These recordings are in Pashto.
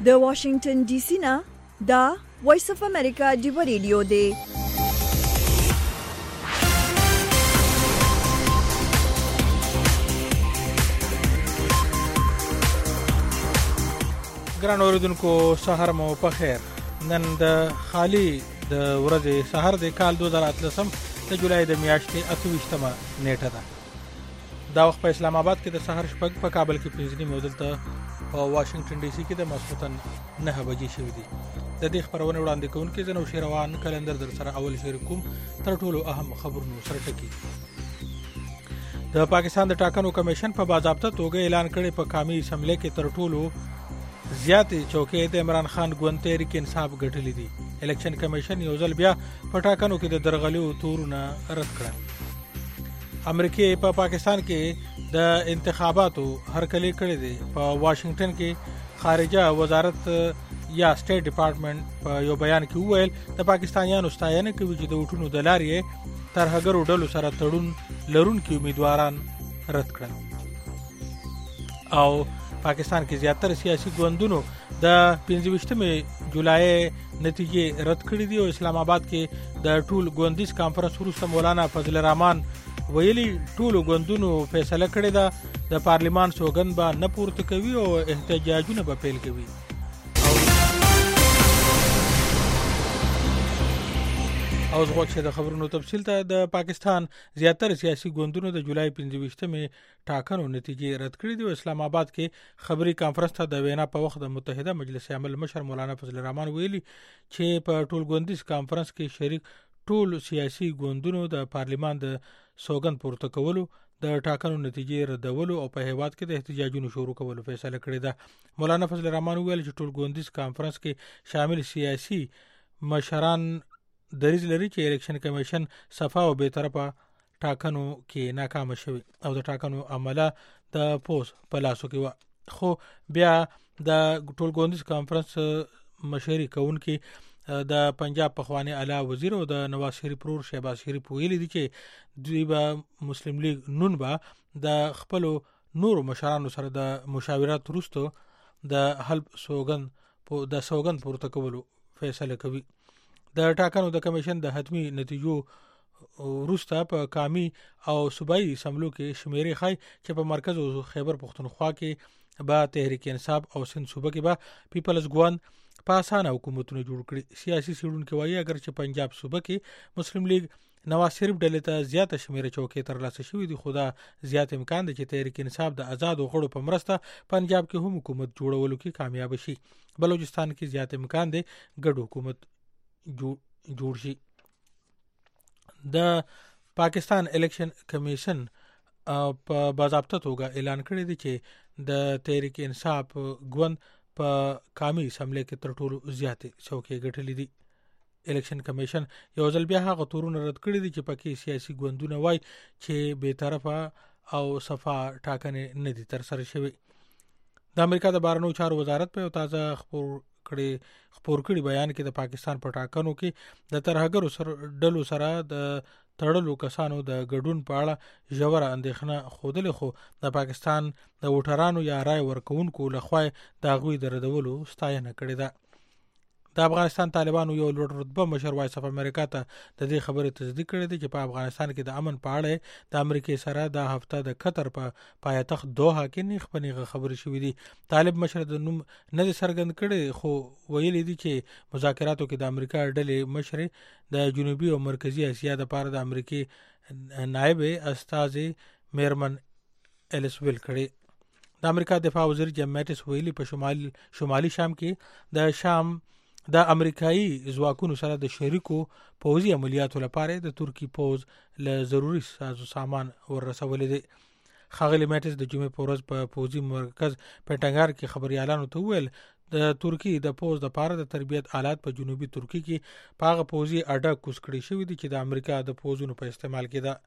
د واشنگټن ډي سي نه دا وایس اف امریکا دی ریډیو دی. ګران اوریدونکو سحر مو په خیر. نن د خالی د ورځې سحر د کال 2013 د جولای د میاشتې 28مه نیټه ده. دا وخت په اسلام آباد کې د سحر شپږ، په کابل کې 5 مودل ته او واشنگټن ډي سي کې د ماسپښین 9 بجې شوې دي. د دې خبرونه وړاندې کوونکې زنو شیروان کلندر در سره اول شریکوم تر ټولو اهم خبرونو سره ټکی. د پاکستان د ټاکنو کمیشن په باضابطه توګه اعلان کړي په قومي اسمبلی کې تر ټولو زیاتې چوکۍ د عمران خان ګوند تحریک انصاف ګټلې دي. الیکشن کمیشن یو ځل بیا په ټاکنو کې د درغلیو تورونه رد کړل. امریکای په پاکستان کې د انتخاباتو هرکلی کړی دی. په واشنگټن کې خارجه وزارت یا سټیټ ډپارټمنټ په یو بیان کې وویل د پاکستانیانو ستاینه کوي چې د وټونو د لارې ترهګرو ډلو سره تړون لرونکي امیدواران رد کړل. او پاکستان کې زیاتره سیاسي ګوندونو د 25 جولای نتیجې رد کړې دي. او اسلام آباد کې د ټول ګوندیز کانفرنس وروسته مولانا فضل الرحمن ویلي ټول ګوندونو فیصله کړې ده د پارلیمان سوګند به نه پورته کوي او احتجاجونه به پیل کوي. او زغوښه د خبرونو تفصیل ته د پاکستان زیاتره سیاسي ګوندونو د جولای 25مې ټاکنو نتیجې رد کړې دي. او اسلام آباد کې خبري کانفرنس ته د وینا په وخت د متحده مجلس عمل مشر مولانا فضل الرحمن ویلي چې په ټول ګوندیز کانفرنس کې شریک ټول سیاسي ګوندونو د پارلیمان د سوګند پورته کولو، د ټاکنو نتیجې ردولو او په هیواد کې د احتجاجونو شروع کولو فیصله کړې ده. مولانا فضل الرحمن ویل چې ټول ګوندیز کانفرنس کې شامل سیاسي مشران دریځ لري چې الیکشن کمیشن صفا او به طرفه ټاکنو کې ناکام شوی او د ټاکنو عمله د پوز په لاسو کې و. خو بیا د ټول ګوندیز کانفرنس مشري کونکي د پنجاب پخوانی اعلی وزیر او د نواز شریف پرور شهباز شریف ویلي دي چې دوی به مسلم لیگ نون به د خپل نور مشرانو سره د مشاورات وروسته د حل سوګند پورته کولو فیصله کوي. د ټاکنو د کمیشن د حتمی نتیجو وروسته په قومي او صوبایي اسمبلیو کې شمیرې خای چې په مرکز او خیبر پختونخوا کې با تحریک انصاف او سند صوبه کې با پیپلز ګوند په اسانه حکومتونه جوړ کړي. سیاسي سیډونکو وایي اگر چې پنجاب صوبه کې مسلم لیگ نواز شریف ډلې ته زیاته شمیره چوکۍ ترلاسه شوې دي، خو دا زیات امکان دی چې تحریک انصاف د آزاد غړو په مرسته پنجاب کې هم حکومت جوړولو کې کامیاب شي. بلوچستان کې زیات امکان دی ګډ حکومت جوړ شي. د پاکستان الیکشن کمیشن په باضابطه توګه اعلان کړی دی چې د تحریک انصاف ګوند په قومي اسمبلی کې تر ټولو زیاتې چوکۍ ګټلې دي. الیکشن کمیشن یو ځل بیا هغه تورونه رد کړی دي چې پکې سیاسي ګوندونه وای چې به طرفه او صفا ټاکنې نه دي تر سره شوی. د امریکا د بهرنیو چارو وزارت په تازه خبر کړي بیان کې د پاکستان په ټاکنو کې د ترهګرو ډلو سره د تړلو کسانو د ګډون په اړه ژوره اندېښنه خوده، خو د پاکستان د ووټرانو یا رای ورکوونکو لخوا د هغوی د ردولو ستاینه کړې ده. د افغانستان طالبانو یو لوړ رتبه مشر وایس اف امریکا ته د دې خبرې تصدیق کړې ده چې په افغانستان کې د امن په اړه د امریکای سره د هفته د قطر په پایتخت دوحه کې نیغ په نیغه خبرې شوې دي. طالب مشر د نوم نه څرګند کړي خو ویلي دي چې مذاکراتو کې د امریکا ډلې مشر د جنوبي او مرکزی اسیا د پاره د امریکای نائب استاذ میرمن الیسویل کړي. د امریکا دفاع وزیر جیم میټس ویلي په شمالي شام کې د شام د امریکایي ځواکونو سره د شریکو پوځي عملیاتو لپاره د ترکی پوځ له ضروري سازو سامان ورسولې دي. ښاغلي میټس د جمعې په ورځ په پوځي مرکز پټنګار کې خبريالانو ته وویل د ترکی د پوځ د پاره د تربیت آلات په جنوبي ترکی کې پاغه پوځي اډه کوس کړی شوی دي چې د امریکا د پوځونو په استعمال کې ده.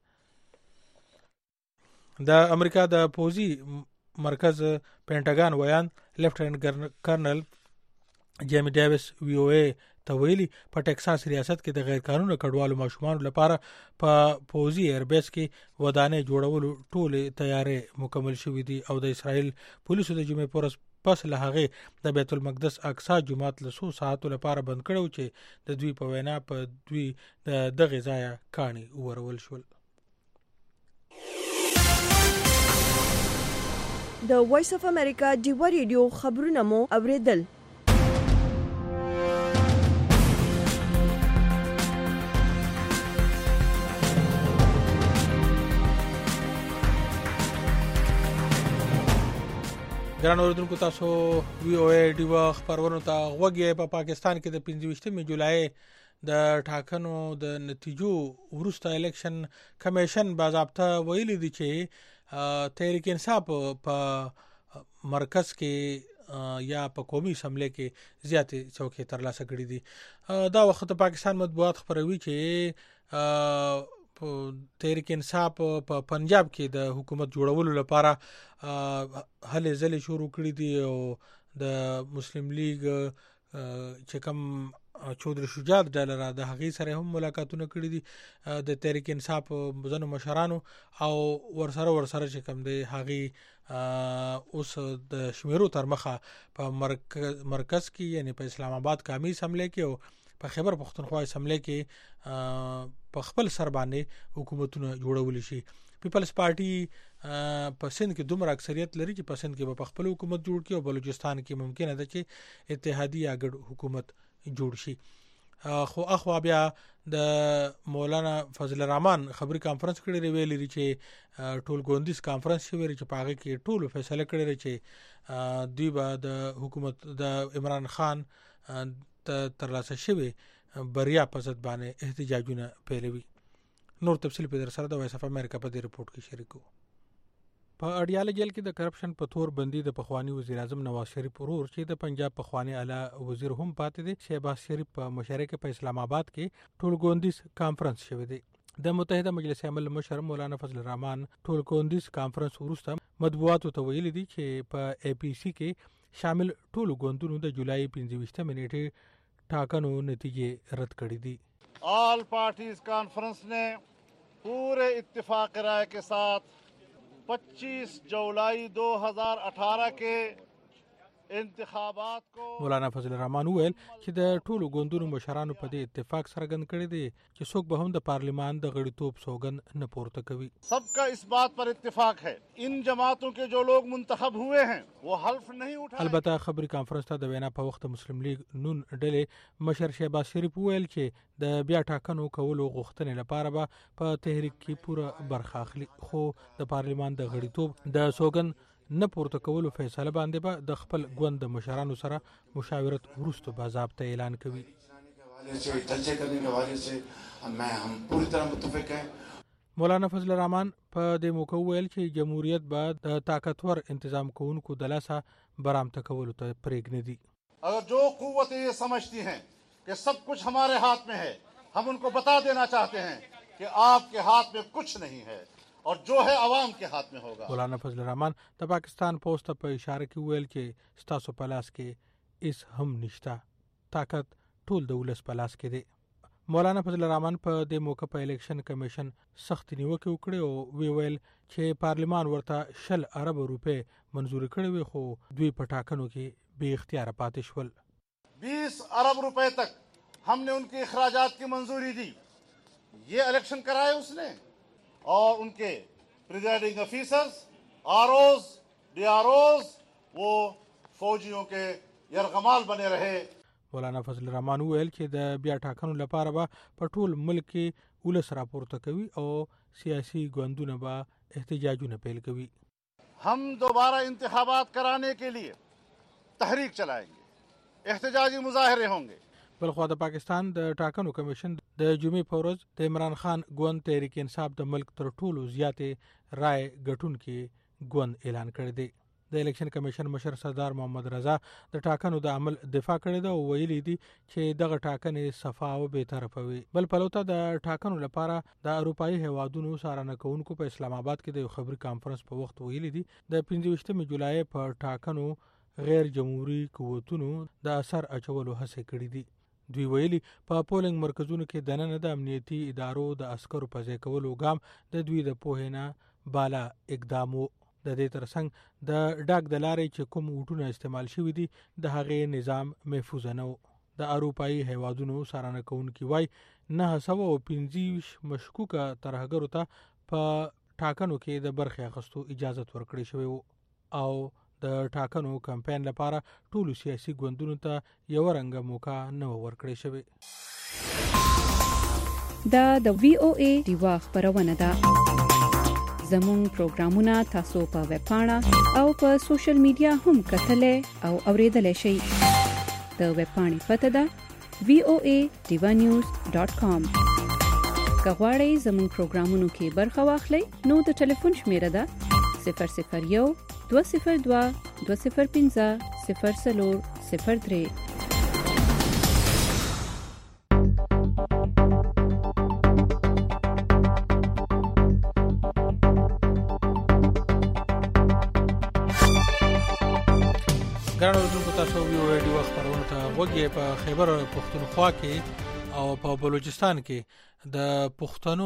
د امریکا د پوځي مرکز پینټاګان ویان لیفټننټ کرنل جیمی ډیویس وی او ای ته ویلي په ټکساس ریاست کې د غیر قانوني کډوالو ماشومان لپاره په پوزي ایربیس کې ودانۍ جوړولو ټولې تیارې مکمل شوې دي او د اسرائیل پولیسو د جمعې پر ورځ پس له هغې د بیت المقدس اقصی جومات له 100 ساعتو لپاره بند کړو چې د دوی په وینا په دوی د دغه ځای کاڼي ورول شول. د وایس اف امریکا ډیوا ریډیو خبرونه مو اوریدل. ګران اوریدونکو تاسو وی او ای ډیوا خبرونو ته غوږی په پاکستان کې د 25 جولای د ټاکنو د نتیجو وروسته الیکشن کمیشن باضابطه ویلي دي چې تحریک انصاف په مرکز کې یا په قومي اسمبلی کې زیاتې څوکۍ ترلاسه کړې دي. دا وخت پاکستان مطبوعات خبروي چې تحریک انصاف په پنجاب کې د حکومت جوړولو لپاره هلې ځلې شروع کړې دي او د مسلم لیگ چې کوم چودري شجاعت ډالر د هغې سره هم ملاقاتونه کړي دي د تحریک انصاف ځینو مشرانو او ورسره چې کوم دی هغې اوس د شمیرو تر مخه په مرکز کې یعنی په اسلام آباد قومي اسمبلی کې او په خیبر پختونخوا اسمبلی کې په خپل سر باندې حکومتونه جوړول شي. پیپلز پارټي په سند کې دومره اکثریت لري چې په سند کې به خپل حکومت جوړ کړي او بلوچستان کې ممکنه ده چې اتحادی یا ګډ حکومت جوړ شي. خو اخوا بیا د مولانا فضل الرحمن خبري کانفرنس کړي ویلي چې ټول ګوندیز کانفرنس شوی چې په هغه کې ټول فیصله کړي چې دوی به د حکومت د عمران خان ترلاسه شوی بریا په ضد باندې احتجاجونه پیلوي. نور تفصیل په در سره د وایس اف امریکا په دې رپورت کې شریکو. په اډیاله جیل کې د کرپشن په تور بندي د پخوانی وزیر اعظم نواز شریف ورور چې د پنجاب پخوانی اعلی وزیر هم پاتې دي شهباز شریف په مشارکت په اسلام آباد کې ټول ګوندیز کانفرنس شوی دی. د متحده مجلس عمل مشر مولانا فضل الرحمن ټول ګوندیز کانفرنس وروسته مطبوعاتو ته ویلي دي چې په اي پي سي کې شامل ټول ګوندونو د جولای 25 نیټه ټاکنو نتیجې رد کړې دي. آل پارٹیز کانفرنس نے پورے اتفاق رائے کے ساتھ 25 جولائی 2018 کے انتخابات کو مولانا فضل الرحمن ویل چې د ټولو ګوندونو مشرانو په دې اتفاق څرګند کړی دی چې څوک به هم د پارلیمان د غړیتوب سوګند نه پورته کوي. سب کا اس بات پر اتفاق ہے ان جماعتوں کے جو لوگ منتخب ہوئے ہیں وہ حلف نہیں اٹھائے. البته خبري کانفرنس ته د وینا په وخت مسلم لیگ نون ډلې مشر شهباز شریف ویل چې د بیا ټاکنو کولو غوښتنې لپاره به په تحریک کې پوره برخه اخلي خو د پارلیمان د غړیتوب د سوګند نه پورته کولو فیصله باندې به د خپل ګوند د مشرانو سره مشاورت وروسته باضابطه اعلان کوي. مولانا فضل الرحمن په دې موقع ویل چې جمهوریت به د طاقتور انتظام کوونکو د لاسه برامته کولو ته پرېږدي دي. اگر جو قوتیں یہ سمجھتی ہیں کہ سب کچھ ہمارے ہاتھ میں ہے ہم ان کو بتا دینا چاہتے ہیں کہ آپ کے ہاتھ میں کچھ نہیں ہے اور جو ہے عوام کے ہاتھ میں ہوگا. مولانا فضل الرحمن د پاکستان پوسټ په اشاره کې ویل چې ستاسو په لاس کې اس هم نشتا طاقت ټول د ولس په لاس کې دی. مولانا فضل الرحمن په دې موقع په الیکشن کمیشن سخت نیوکه وکړه او ویل چې پارلیمان ورته 10 ارب روپے منزور کړي وي خو دوی په ټاکنو کې بے اختیار پاتې شول. 20 ارب روپے تک ہم نے ان کے اخراجات کی منظوری دی. یہ الیکشن کرائے اس نے اور ان کے پریزائڈنگ افیسرز آر اوز ڈی آر اوز وہ فوجیوں کے یرغمال بنے رہے. مولانا فضل الرحمن ویل چې د بیا ټاکنو لپاره به په ټول ملک کې ولس راپورته کوي او سیاسي ګوندونه به احتجاجونه پیل کوي. ہم دوبارہ انتخابات کرانے کے لیے تحریک چلائیں گے احتجاجی مظاہرے ہوں گے. بلخوا د پاکستان د ټاکنو کمیشن د جمعې په ورځ د عمران خان ګوند تحریک انصاف د ملک تر ټولو زیاتې رائے ګټونکي ګوند اعلان کړی دی. د الیکشن کمیشن مشر سردار محمد رضا د ټاکنو د عمل دفاع کړی دی او ویلي دي چې دغه ټاکنې صفا او بې طرفه وي. بل پلوته د ټاکنو لپاره د اروپایي هیوادونو څارنه کوونکو په اسلام آباد کې د یو خبري کانفرنس په وخت ویلي دي د 25 جولای په ټاکنو غیر جمهوریت قوتونو د اثر اچولو هڅه کړې دي. دوی ویلي په پولینګ مرکزونو کې دننه د امنیتي ادارو د عسکرو په ځای کولو ګام د دوی د پوهې نه بالا اقدام و. د دې ترڅنګ د ډاک د لارې چې کوم وټونه استعمال شوي دي د هغې نظام محفوظ نه و. د اروپایي هیوادونو څارنه کوونکي وایي 915 مشکوکه ترهګرو ته په ټاکنو کې د برخې اخیستو اجازه ورکړې شوې و او د ټاکنو کمپاین لپاره ټولو سیاسي ګوندونو ته یو رنګه موقع نه ورکړې شوې. دا د وی او ای دیوا خبرونه ده. زموږ پروګرامونه تاسو په ویب پاڼه او په سوشل میډیا هم کتلای او اوریدلای شئ. د ویب پاڼې پته ده voadevanews.com. کغواړئ زموږ پروګرامونو کې برخه واخلئ نو د ټلیفون شمیره ده 001 202 205 0403. ګرانو اوریدونکو تاسو وی او ای ډیوا خبرونه ته وګورئ. په خیبر پښتونخوا کې او په بلوچستان کې د پښتنو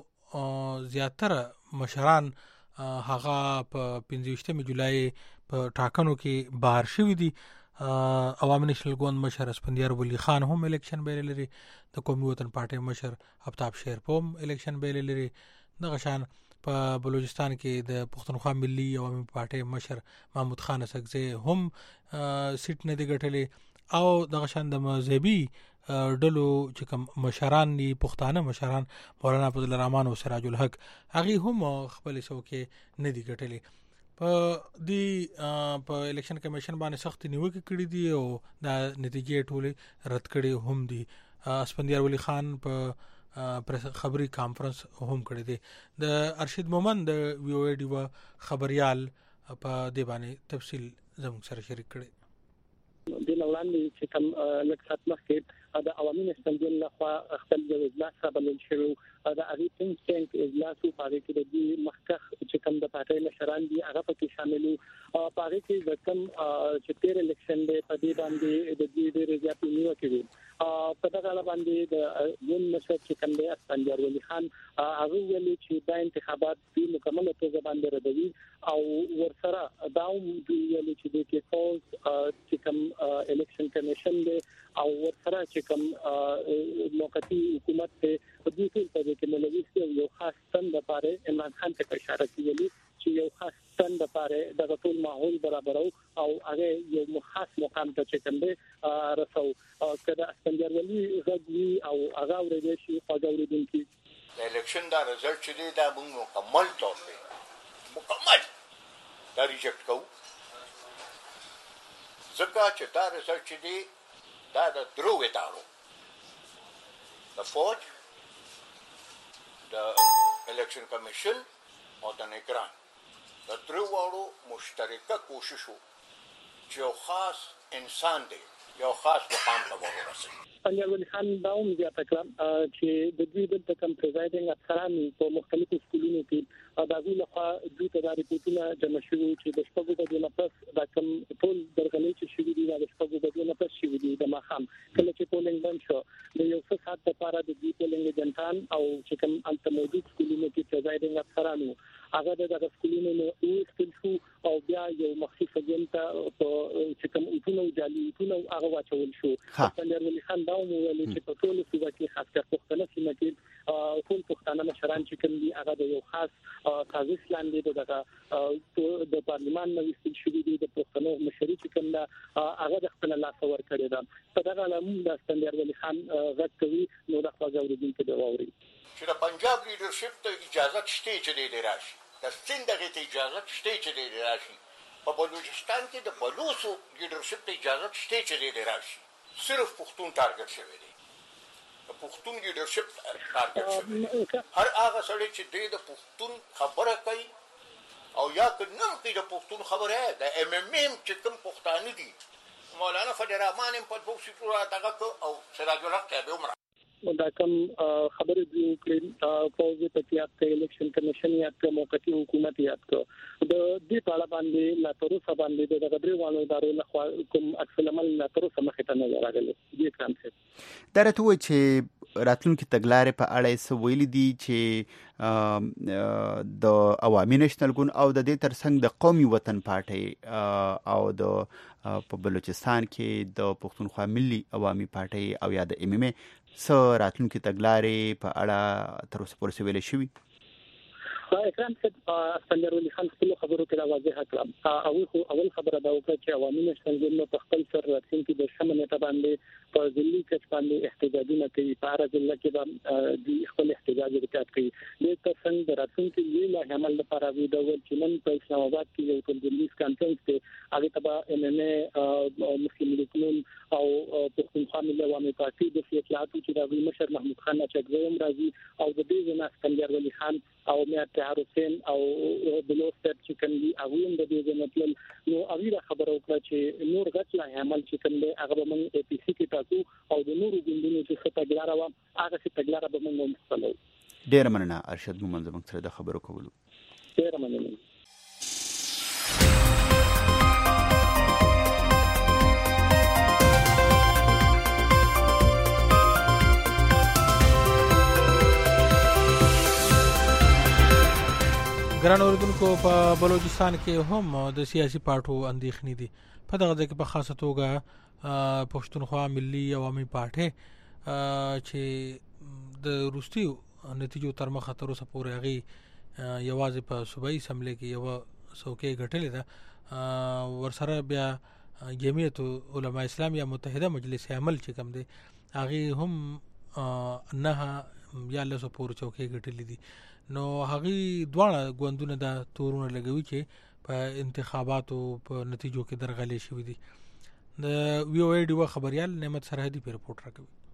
زیاتره مشران هغه په 15 جولای په ټاکنو کې بهر شوي دي. عوامي نېشنل ګوند مشر اسفندیار ولی خان هم الیکشن بیل لري. د قومي وطن پارټي مشر افتاب شیرپوم الیکشن بیل لري. دغه شان په بلوچستان کې د پښتونخوا ملي عوامي پارټي مشر محمود خان اسکزی هم سیټ نه دی ګټلې او دغه شان د مذهبي ډلو چې کوم مشران دي پښتانه مشران مولانا فضل الرحمن او سراج الحق هغه هم خپل څوکې نه دی ګټلې. په دې په الیکشن کمیشن باندې سخت نیوکه کړې دي او د نتیجې ټوله رد کړې هم دي. اسفندیار ولی خان په خبري کانفرنس هم کړی دی. د ارشد مومن د وی او ای ډیوا خبريال په دې باندې تفصیل زموږ سره شریک کړي. د لاندې چې کوم لکسات مخکې د عوامي نېشنل ګوند لخوا خپل د اجلاس بلل شوی د اغي څنګه اجلاس په اړه کې د دې مخکخ چې کوم د پارټي مشران دي هغه پکې شامل وو. په اړه کې د کوم چې تیر الیکشن دی په دې باندې د دې ډېر زیات نیوکه کوي. په دغه اړه باندې د یون مشر چې کوم دی اسفندیار ولی خان هغه ویلي چې دا انتخابات په مکمل توګه باندې ردوي او ورسره دا ویلي چې د کیسوس چې کوم الیکشن کمیشن دی او ورسره چې کوم موقتی حکومت ته په دې ټول کې ملوي یو خاص ستند لپاره عمران خان ته اشاره کوي چې یو خاص ستند لپاره د ټول ماحول برابرو او هغه یو خاص مقام ته چې کوم دی رسو کله اسفندیار ولی غوي او هغه ورې شي خواږوریدونکي د الیکشن دا رزلټ چې دی دا موږ مکمل تور مکمل دا ریجکټ کوو ځکه چې دا رزلټ چې دی دا د درو ادارو د فوج د الیکشن کمیشن او د نگران د درو وړو مشترکه کوشش وو چې یو خاص انسان دی یو خاص مقام ته ورسېږي. اسفندیار ولی خان دا هم زیاته کړه چې د دوی د کوم پریزایډینګ افسران په مختلفو سکولونو کې د هغوی لخوا دوی ته دا ریپورټونه جمع شوي چې د شپږو بجو نه پس دا کوم ټول درغلۍ چې شوي دي د شپږو بجو نه پس شوي دي د ماښام کله چې پولینګ بند شو د یو څه ساعت لپاره د دوی پولینګ ایجنټان او چې کوم هلته موجود سکولونو کې پریزایډینګ افسران وو هغه د سکولونو نه ویستل شو او بیا یو مخصوص ځای ته چې کوم اټونه جالي اټونه هغه واچول شو. اسفندیار ولی خان دا ویل چې په ټول صوبه کې خاص کر پښتنه سیمه کې ټول پښتانه مشران چې کوم دي هغه د یو خاص سازش لاندې د پارلمان نو ویستل شوی دي د پښتنو مشري چې کوم دا هغه د خپل لاس ور کړی دا په دغه لمون د اسفندیار ولی خان غږ کوي نو د خواږوریدونکو د ووري چې د پنجاب لیډرشپ ته اجازه شته چې دی راشي د سند دغه ته اجازه شته چې دی راشي په بلوچستان کې د بلوچو لیډرشپ ته اجازه شته چې دی راشي صرف پښتون ټارګټ شوی دی پښتون لیډرشپ ټارګټ شوی هر هغه سړی چې د پښتون خبره کوي او یا کنم کې د پښتون خبره د ام ام ام چې کوم پښتانه دي مولانا فضل الرحمن په پښتو سیټو دغه او سراج الحق ته عمر دا کوم خبرې دی کړي فوز پټیات ته الیکشن کمیشن یا کوم موقتی حکومت یاد کو د دې په اړه باندې لا تر اوسه باندې د غبري ادارو لخوا کوم عکس العمل لا تر اوسه مخې ته نه راغلی دي کام څه درته و چې راتلونکي تګلارې په اړه څه ویلي دي چې د عوامي نېشنل ګوند او د دې ترڅنګ د قومي وطن پارټي او د په بلوچستان کې د پښتونخوا ملي عوامي پارټي او یا د ام ام څه راتلونکي تګلارې په اړه تر اوسه پورې ویل شوي اکرام صاحب اسپندر ولي خان خپل خبرو کې واضح کړم اول خبره دا وکړه چې عوامي نېشنل ګوند په خپل سر راتلونکي د شمنه باندې په ځلي کې باندې احتجاجونه کوي په اړه ځل کې د خپل احتجاج ریکارډ کوي د تاسو د راتلونکي ویلا عمل لپاره وی د ول چې نن په اسلام آباد کې یو ټولنیز کانفرنس کې هغه تبع ام ام مسلم لیگ او پښتونخوا ملي عوامي پارټي د اطلاعاتو چې د مشر محمود خان اچګوم راځي او د دې ځنا اسپندر ولي خان او مې حسین او بلوچ چې کندي اویم د دې ځنتل نو اویره خبرو کړ چې نور غټ لا عمل چې کنده هغه من اي پي سي کې تاسو او د نورو ګوندونو چې ستګلاره و هغه ستګلاره به موږ مخالو ډیر مننه ارشد مومند زموږ سره د خبرو کولو ډیر مننه ګران اوریدونکو په بلوچستان کې هم د سیاسي پارټو اندېښنې دي په دغه ځای کې په خاصه توګه پښتونخوا ملي عوامي پارټي چې د روسي نتیجو تر مخه تر اوسه پورې هغه یوازې په صوبایي اسمبلی کې یو څوکۍ ګټلې ده ورسره بیا جمعیت علماء اسلام یا متحده مجلس عمل چې کوم دی هغه هم نه یا له پورې چوکۍ ګټلې دي نو هغه دواړه ګوندونه د تورونه لګوي چې په انتخاباتو په نتیجو کې درغلي شوې دي د وی او ای ډیو خبريال نعمت سرحدي په رپورت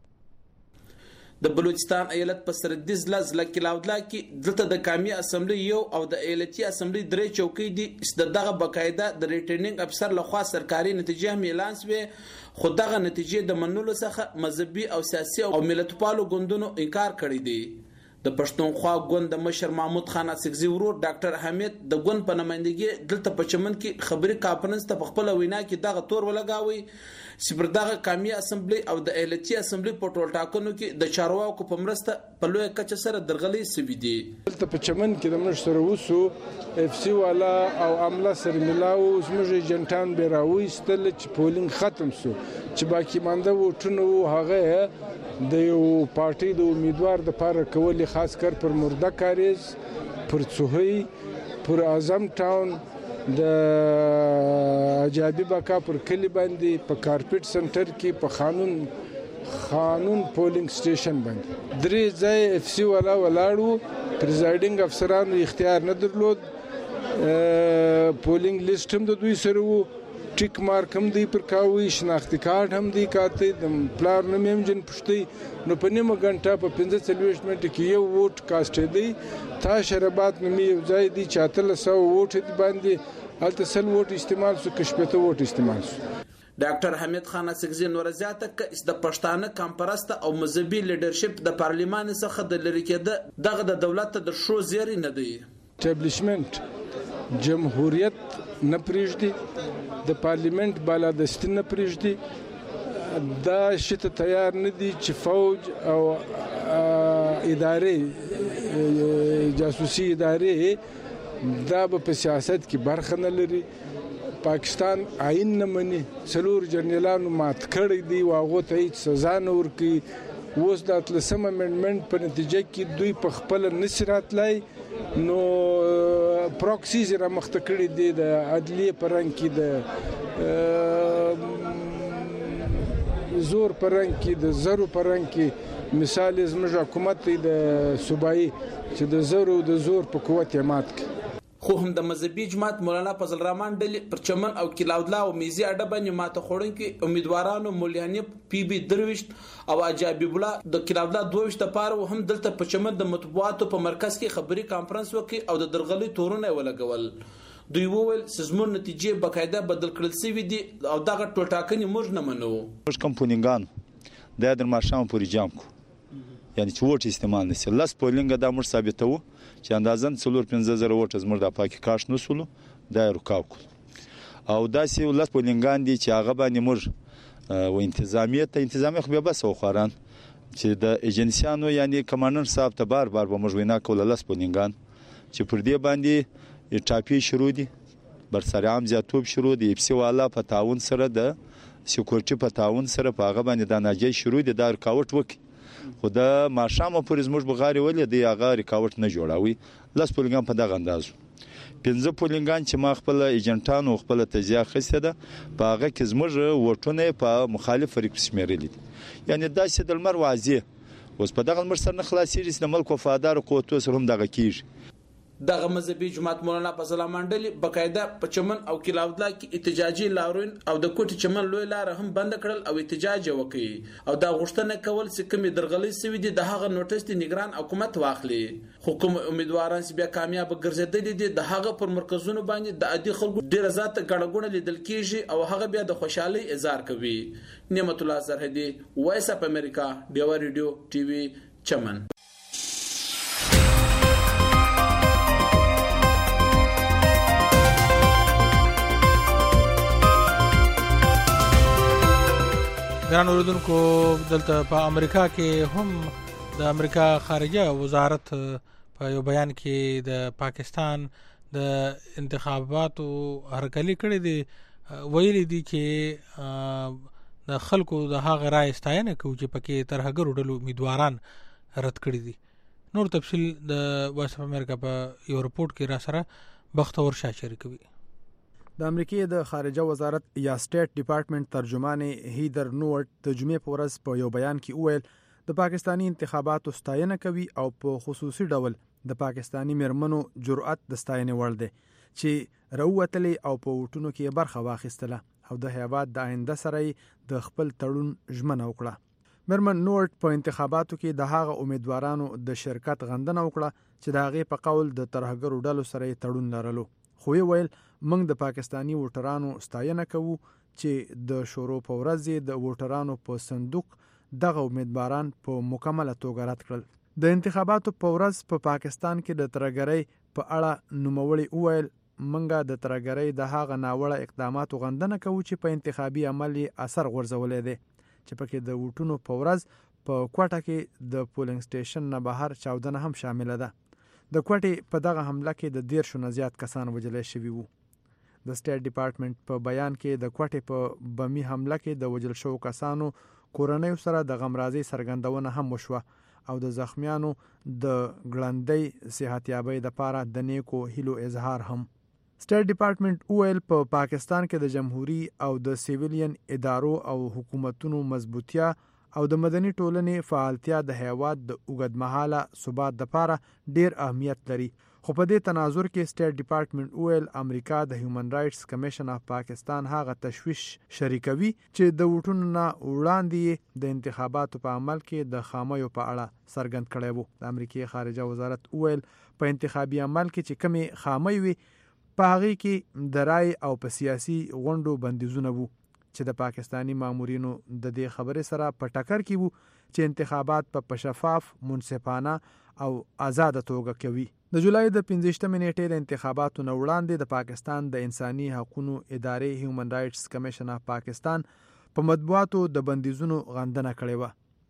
راکوي د بلوچستان ایالت په سردیز لزله کې لاودلا کې دلته د قومي اسمبلی یو او د ایالتي اسمبلی درې چوکۍ دي دغه بقاعده د ریټرنینګ افسر لخوا سرکاري نتیجه هم اعلان شوه خو دغه نتیجه د منلو څخه مذهبي او سیاسي او ملتپالو ګوندونو انکار کړی دی د پښتونخوا ګوند د مشر محمود خان اڅکزي ورور ډاکټر حمید د ګوند په نمائندګي دلته په چمن کې خبري کانفرنس ته خپل وینا کې دغه تور ولګاوي چې پر دغه قومي اسمبلی او د ایالتي اسمبلی په ټول ټاکنو کې د چارواکو په مرسته په لوی کچه سره درغلي سوي دي دلته په چمن کې د منځ سره وسو اف سی والا او عمله سره ملاو زموږ جنټان به راوېستل چې پولینګ ختم شو چې باقي مانده وټنو هغه د یو پارټي د امیدوار د پاره کولې خاص کر پر مرده کاریز پر څوهي پر اعظم ټاون د اجابي بکا پر کلی باندې په کارپټ سنټر کې په خانون پولینګ سټیشن باندې درې ځای اف سی والا ولاړو پریزایډینګ افسرانو اختیار نه درلود پولینګ لیست هم د دوی سره وو ټیک مارک هم دی پر کاوي شناختی کارت هم دی کاته د پلار نوم هم جن پښتي نو په نیمه غنټه په 45 منټه کې یو ووټ کاست دی تا شربات نومي ځای دی 400 ووټ دی باندې الته سل ووټ استعمال سو کشپته ووټ استعمال سو ډاکټر حمید خان اڅکزي نور زیاته ک د پښتانه کمپرست او مذهبي لیډرشپ د پارلیمان څخه د لری کېده دغه د دولت د شو زیری نه دی اسټابلیشمنت جمهوریت نه پریږدي د پارلیمنت بالادستی نه پریږدي دا شته تیار نه دي چې فوج او ادارې جاسوسي ادارې دا په سیاست کې برخه نه لري پاکستان آئین نه مني څلور جنرالانو مات کړی دی واغه ته هیڅ سزا نه ورکړي اوس د 13 امندمنت په نتیجه کې دوی په خپل نصرت لای نو پروکسیز را مخته کړی دی د عدلیه پرنګ کې د زور پرنګ کې د زرو پرنګ کې مثال زموږ حکومت د صوبایي چې د زرو د زور په قوت یې مات کړ خو هم د مذهبي جماعت مولانا فضل الرحمن ډلې پر چمن او کلاودلا او میزي اډه باندې ماته خوړونکو امیدوارانو مولیانی پی بي درويشت او اجابي بولا د کلاودلا 22 لپاره هم دلته په چمن د مطبوعاتو په مرکز کې خبري کانفرنس وکړي او د درغلي تورونه ولګول دوی وویل سزمون نتیجې بقاعده بدل کړل سوي دي او دغه ټولټاکنې موږ نه منو موږ کمپونینګان د درماشام پورې جام کو یعنی چې ووټ استعمال نشي 10 پولینګ دا موږ ثابتو چې اندازن 4-5,000 ووټ زموږ د پاکي کاش نسولو دا رکاو او داسې 10 پولینګان دي چې هغه باندې موږ و انتظامیت خو به بس خواران چې د ایجنسیانو یعنی کمانډر صاحب ته بار به موږ وینا کوله 10 پولینګان چې پر دې باندې ټاپی شروع دي برسرام زیاتوب شروع دي اف سی والا په تعاون سره د سکیورټي په تعاون سره په هغه باندې د ناجی شروع دي د رکاوټ وکي خو د ماشامو پر زموږ بغاري ولې دی هغه رکاوټ نه جوړاوي 10 پولینګان په دغه اندازو 15 پولینګان چې ما خپل ایجنټانو خپل تجزیه خسته ده په هغه کې زموږ وټونه په مخالف فریق شمیرل دي یعنی داسې د لمر واضح اوس په دغه مر سره نه خلاصيږي د ملک وفادار قوتو سره هم دغه کیږي دغه مذهبي جماعت مولانا فضل منډلي بقاعده په چمن او کلاودلا کې احتجاجي لاروین او د کوټي چمن لوی لار هم بند کړل او احتجاج وکړي او دا غوښتنه کول چې کومې درغلي سوي دي د هغه نوټس د نگران حکومت واخلي حکومت امیدواران چې بیا کامیاب ګرځیدل دي د هغه پر مرکزونو باندې د عادي خلکو ډیر ذات غړغړه لیدل کیږي او هغه بیا د خوشحالي اظهار کوي نعمت الله سرحدي وایس اپ امریکا ډیوا ریډیو ټي وي چمن ګران اوریدونکو دلته په امریکا کې هم د امریکا خارجه وزارت په یو بیان کې د پاکستان د انتخاباتو هرکلی کړی دی ویلي دي چې د خلکو د هغه رائے ستاینه کوي چې پکې ترهګر ډلو امیدواران رد کړی دي نور تفصیل د وایس اف امریکا په یو رپورت کې را سره بختور شاه شریکوي د امریکای د خارجه وزارت یا سټیټ ډپارټمنټ ترجمان هیدر نورت د جمعې په ورځ په یو بیان کې وویل د پاکستانی انتخاباتو ستاینه کوي او په خصوصي ډول د پاکستانی مرمنو جرأت د ستاینې وړ دی چې راووتلې او په وټونو کې برخه واخیستله او د هیواد د آینده سره د خپل تړون ژمنه وکړه مرمن نورت په انتخاباتو کې د هغه امیدوارانو د شرکت غندنه وکړه چې د هغې په قول د ترهګرو ډلو سره تړون لرلو خو یې ویل موږ د پاکستانی ووټرانو ستاینه کوو چې د شورو په ورځ د ووټرانو په صندوق دغه امیدواران په مکمله توګه رد کړل د انتخاباتو په ورځ په پاکستان کې د ترهګرۍ په اړه نوموړي وویل موږ د ترهګرۍ د هغه ناوړه اقداماتو غندنه کوو چې په انتخابي عمل اثر غورځولې دي چې پکې د ووټونو په ورځ په کوټه کې د پولینګ سټیشن نه بهر چاودنه هم شامل ده د کوټې په دغه حمله کې د 10 نه زیات کسان وژل شوي وو د سټیټ ډپارټمنټ په بیان کې د کوټې په بمی حمله کې د وژل شوو کسانو کورنۍ سره د غمرازي سرګندونه هم وشوه او د زخمیانو د ګړندۍ صحتیابۍ لپاره د نیکو هیلو اظهار هم سټیټ ډپارټمنټ ویل په پاکستان کې د جمهوریت او د سیویلین ادارو او حکومتونو مضبوطیا او د مدني ټولنې فعالتیا د هیواد د اوږدمهاله ثبات لپاره ډیر اهمیت لري خو په دې تناظر کې سټیټ ډپارټمنټ ویل امریکا د هیومن رائټس کمیشن اف پاکستان هغه تشویش شریکوي چې د وټونو نه وړاندې د انتخاباتو په عمل کې د خامیو په اړه څرګند کړی وو د امریکای خارجه وزارت ویل په انتخابي عمل کې چې کمی خامي وي په هغه کې د رای او په سیاسي غونډو بندیزونه وو چې د پاکستانی مامورینو د دې خبرې سره په ټکر کې وو چې انتخابات په شفاف منصفانه او آزاد توګه کوي د جولای د 15 نیټې د انتخاباتو نه وړاندې د پاکستان د انساني حقوقو ادارې هیومن رائټس کمیشن اف پاکستان په مطبوعاتو د بندیزونو غندنه کړې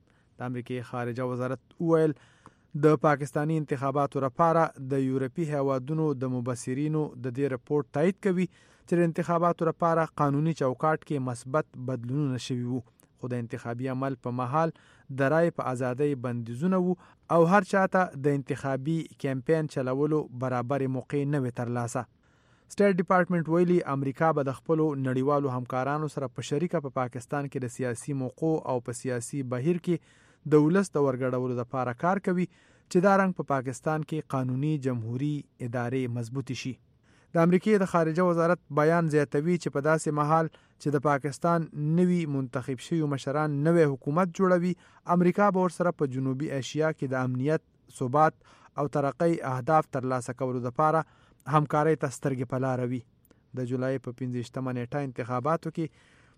و د امریکای خارجه وزارت ویل د پاکستانی انتخاباتو لپاره د یورپی هیوادونو د مبصرینو د دې رپورت تایید کوي چې د انتخاباتو لپاره قانوني چوکاټ کې مثبت بدلونونه شوي وو خو د انتخابي عمل په محل د رای په ازادۍ بندیزونه وو او هر چاته د انتخابي کمپاین چلولو برابر موقع نه وي ترلاسه سټیټ ډپارټمنټ ویلي امریکا به د خپل نړیوالو همکارانو سره په شریکه په پاکستان کې د سیاسي موقع او په سیاسي بهیر کې د ولس د ورګړولو لپاره کار کوي چې دا رنګ په پاکستان کې قانوني جمهوریت ادارې مضبوطی شي د امریکای د خارجه وزارت بیان زیاتوي چې په داسې محل چې د پاکستان نوي منتخب شوی مشران نوې حکومت جوړوي امریکا به ورسره په جنوبي ایشیا کې د امنیت ثبات او ترقۍ اهداف ترلاسه کولو لپاره همکارۍ ته سترګې په لار وي د جولای په 15 نیټه انتخاباتو کې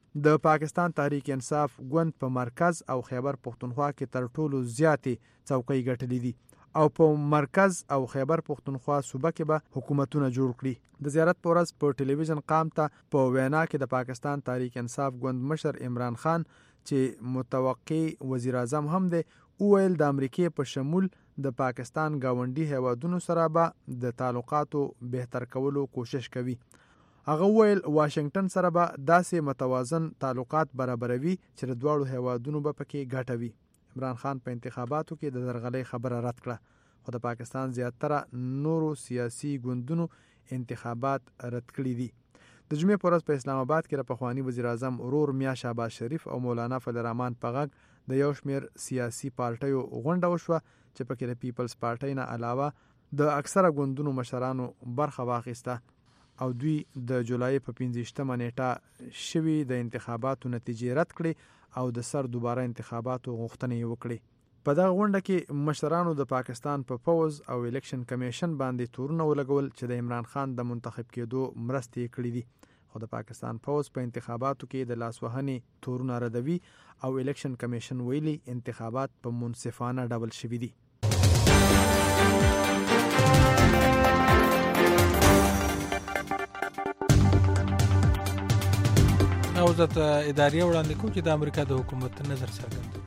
د پاکستان تحریک انصاف ګوند په مرکز او خیبر پښتونخوا کې تر ټولو زیاتې څوکۍ ګټلې دي او په مرکز او خیبر پښتونخوا صوبه کې به حکومتونه جوړ کړي. د زیارت پر ورځ په ټلویزیون قام ته په وینا کې د پاکستان تحریک انصاف ګوند مشر عمران خان چې متوقع وزیر اعظم هم دی وویل د امریکای په شمول د پاکستان گاونډي هیوادونو سره به د تعلقاتو بهتر کولو کوشش کوي. هغه ویل واشنگټن سره به داسې متوازن تعلقات برابروي چې د دواړو هیوادونو به پکې ګټه وي. عمران خان په انتخاباتو کې د درغلۍ خبره رد کړه خو د پاکستان زیاتره نورو سیاسي ګوندونو انتخابات رد کړي دي. د جمعې پر ورځ په اسلام آباد کې د پخوانی وزیر اعظم ورور میا شهباز شریف او مولانا فضل الرحمن په غږ د یو شمېر سیاسي پارټیو غونډه وشوه چې پکې د پیپلز پارټۍ نه علاوه د اکثره ګوندونو مشرانو برخه واخیسته او دوی د جولای په 15 نیټه شوي د انتخاباتو نتیجې رد کړي او د سر دوباره انتخاباتو غوښتنې وکړي. په دغه غونډه کې مشرانو د پاکستان په پوز او الیکشن کمیشن باندې تورونه ولګول چې د عمران خان د منتخب کېدو مرستې کړې دي خو د پاکستان پوز په انتخاباتو کې د لاسوهنې تورونه ردوي او الیکشن کمیشن ویلي انتخابات په منصفانه ډول شوي دي. اوزت اداري وړاندې کوم چې د امریکا د حکومت نظر څرګندوي.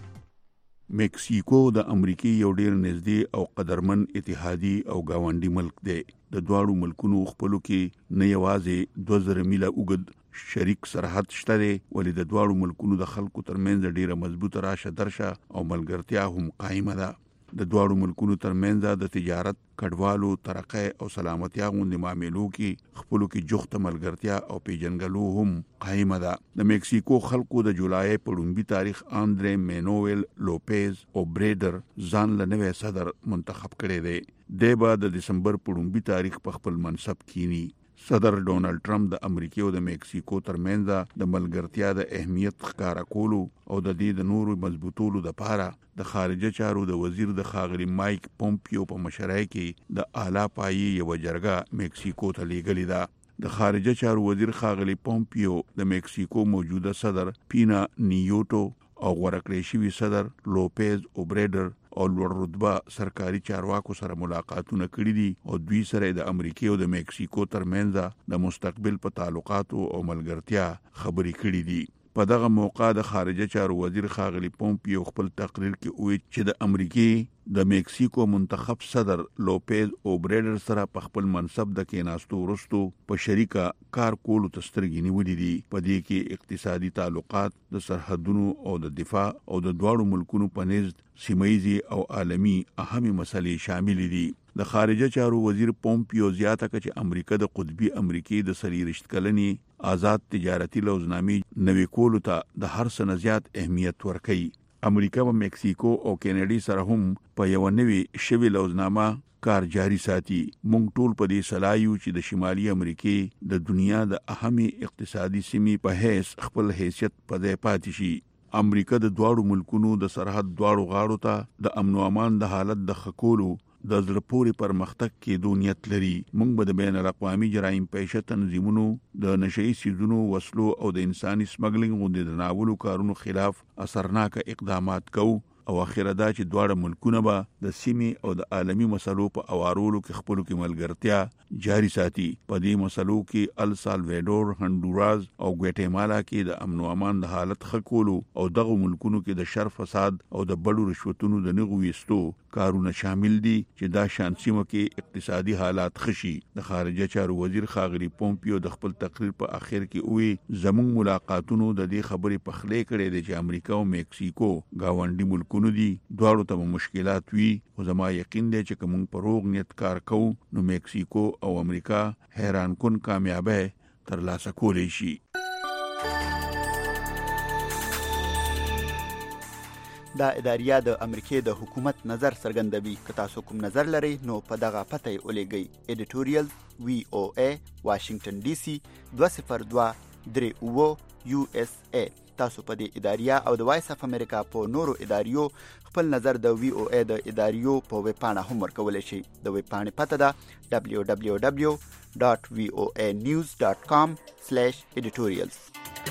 مکسیکو د امریکای یو ډیر نږدې او قدرمن اتحادي او گاونډي ملک دی. د دواړو ملکونو خپلو کې نه یوازې 2000 میله اوږد شریک سرحد شته دی ولې د دواړو ملکونو د خلکو ترمنځ ډیره مضبوطه راشه درشه او ملګرتیا هم قائمه ده. د دواړو ملکونو ترمنځ د تجارت کډوالو ترقه او سلامتیا غوندې معاملو کې خپلو کې جوخته ملګرتیا او پیژنګلو هم قائمه ده. د مکسیکو خلکو د جولای په لومړي تاریخ آندرې مینوئل لوپیز اوبریډر ځان له نوې صدر منتخب کړی دی. دی به د دسمبر په لومړي تاریخ په خپل منصب کینی. صدر ډونالد ټرمپ د امریکا او د مکسیکو ترمنځ د ملګرتیا د اهمیت ښکارا کولو او د دې د نورو مضبوطولو لپاره د خارجه چارو د وزیر د ښاغلي مایک پومپیو په مشرۍ کې د اعلی پایې یو جرګه مکسیکو ته لیږلې ده. د خارجه چارو وزیر ښاغلي پومپیو د مکسیکو موجوده صدر پینا نیوټو او ورکړې شوی صدر لوپیز اوبریډر او لوړ رتبه سرکاري چارواکو سره ملاقاتونه کړي دي او دوی سره د امریکا او د مکسیکو ترمنځ د مستقبل په تعلقاتو او ملګرتیا خبرې کړي دي. په دغه موقع د خارجه چارو وزیر ښاغلي پومپیو خپل تقریر کې وویل چې د امریکا د مکسیکو منتخب صدر لوپیز اوبریډر سره په خپل منصب د کېناستو وروسته په شریکه کار کولو ته سترګې نیولې دي. په دې کې اقتصادي تعلقات، د سرحدونو او د دفاع او د دواړو ملکونو په نزد سیمایي او عالمي اهمي مسلې شامل دي. د خارجه چارو وزیر پومپیو زیاته کړه چې امریکا د قطبي امریکای د 30 کلنې آزاد تجارتي لوزنامې نوې کولو ته د هر څه نه زیات اهمیت ورکوي. امریکا او مکسیکو او کینیډا سره هم په یو نوې شوی لوزنامه کار جاری ساتي. مونږ ټول په دې صلاحیو چې د شمالي امریکای د دنیا د اهمي اقتصادي سیمې په حیث خپل حیثیت په ځای پاتې شي. امریکا د دواړو ملکونو د سرحد دواړو غاړو ته د امن او امان د حالت د خکولو د زړه پورې پرمختګ کې دونیت لري. موږ به د بین الاقوامي جرایم پیشه تنظیمونو د نشئی سیزونو وسلو او د انساني سمګلینګ غوندې د ناولو کارونو خلاف اثرناک اقدامات کوو او اخیره دا چې دواړه ملکونه به د سیمې او د عالمي مسلو په اوارولو کې خپلو کې ملګرتیا جاری ساتي. په دې مسلو کې ال سالوادور، هندوراس او ګواتیمالا کې د امن او امان د حالت ښه کولو او دغه ملکونو کې د شر فساد او د بډو رشوتونو د نغو ویستو کارونه شامل دي چې دا شان سیمه کې اقتصادي حالات خشي. د خارجه چارو وزیر ښاغلي پومپیو د خپل تقریر په اخر کې وی زموږ ملاقاتونو د دې خبرې په خلې کړې دي چې امریکا او مکسیکو گاونډي ملکونه دي، دواړو ته مشکلات وي خو زما یقین دی چې کوم په روغ نیت کار کوو نو مکسیکو او امریکا حیران کن کامیابی ترلاسه کولی شي. دا اداریه د امریکای د حکومت نظر څرګندوي. که تاسو کوم نظر لرئ نو په دغه پته یې ولېږئ. ایډیټوریال VOA واشنگټن DC 20238 USA. تاسو په دې اداریه او د وایس اف امریکا په نورو اداریو خپل نظر د VOA د اداریو په ویب پاڼه هم ورکولی شئ. د ویب پاڼې پته ده www.voanews.com/editorials.